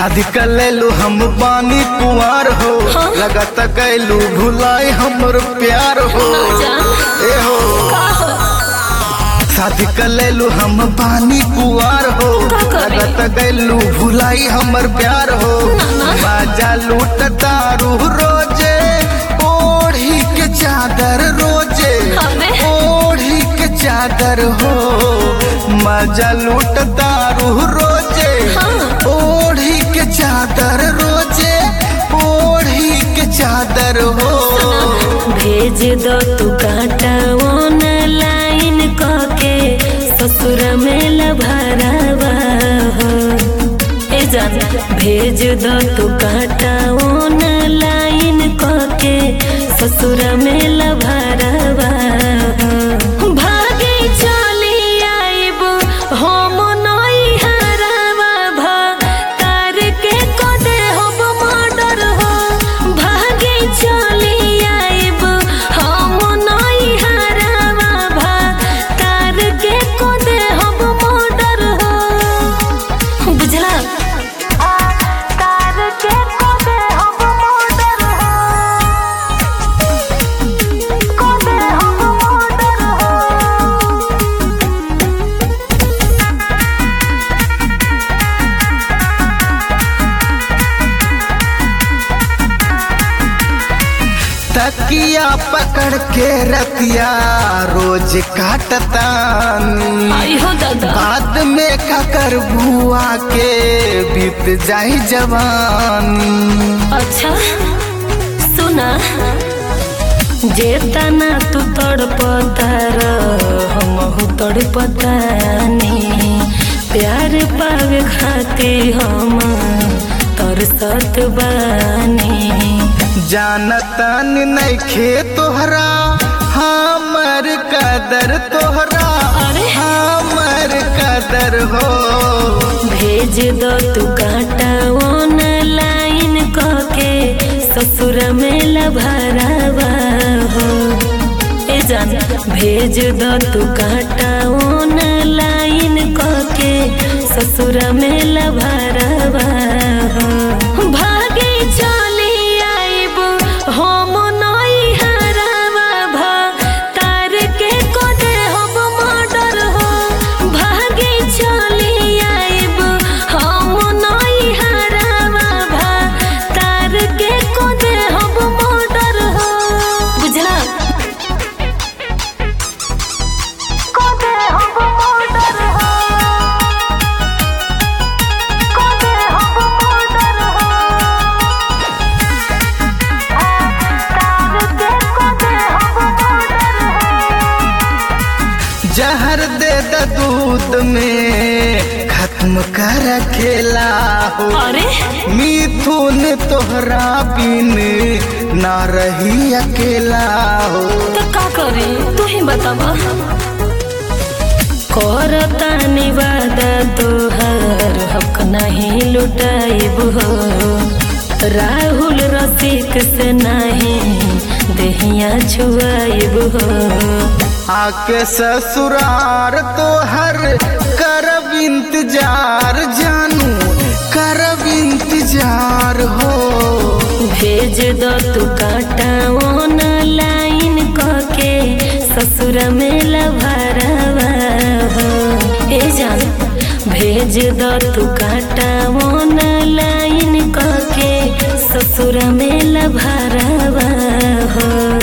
शादी कर लेलू हम बानी कुंवर हो, लगत गैलू भुलाई हमर प्यार हो। ए हो शादी कर लेलू हम बानी कुंवर हो, लगत गैलू भुलाई हमर प्यार हो। बाजा लूट दारू रोजे ओढ़ी के चादर, रोजे ओढ़ी के चादर हो। मजा लूट दारू रोजे ओढ़ी के चादर, रोजे ओढ़ी के चादर हो। भेज दो तू कांटा ऑनलाइन कके ससुर में लभरावा हो। ए जान भेज दो तू कांटा ऑनलाइन कके ससुर में लभरावा हो। भागे चली आइब हम नई हरावा भा तार के कदे हब मर्डर हो। भागे चली आइब हम नई हरावा भा तार के कदे हब मर्डर हो। बुझला तार के कदे हब मर्डर हो, कदे हब मर्डर हो। तकिया पकड़ के रतिया रोज काटतानी, आई हो दादा बाद में ककर बुआ के बीत जाई जवानी। अच्छा सुना जेतना तू तड़पतार हमहू तड़पतानी। प्यार पावे खाती हम तरसत बानी। जानतन नइखे तोहरा हमर कदर, तोहरा हमर कदर हो। भेज दो तू कांटा ऑनलाइन कके ससुर में लभरावा हो। ए जान भेज दो तू कांटा ऑनलाइन कके ससुर में लभरावा हो। भागे चली आइब हम नई हरावा भा तार के कदे हब मर्डर हो। भागे चली आइब हम नई हरावा भा तार के कदे हब मर्डर हो। बुझला कदे हब मर्डर हो, कदे हब मर्डर हो। तार के कदे हब मर्डर हो। जहर दे द दूध में खत्म कर खेला हो। अरे मिथुन तोहरा बिन ना रही अकेला हो। तो का करे तू ही बतावा। करता निवादा तोहर हक नहीं लुटाइब हो। राहुल रसिक से नहीं देहिया छुआइब हो। आके ससुरार तोहर करब इंतजार, जानू करब इंतजार हो। भेज दो तू कांटा ऑनलाइन कके ससुर में लभरावा हो। ए जान भेज दो तू कांटा ऑनलाइन कके ससुर में लभरावा हो।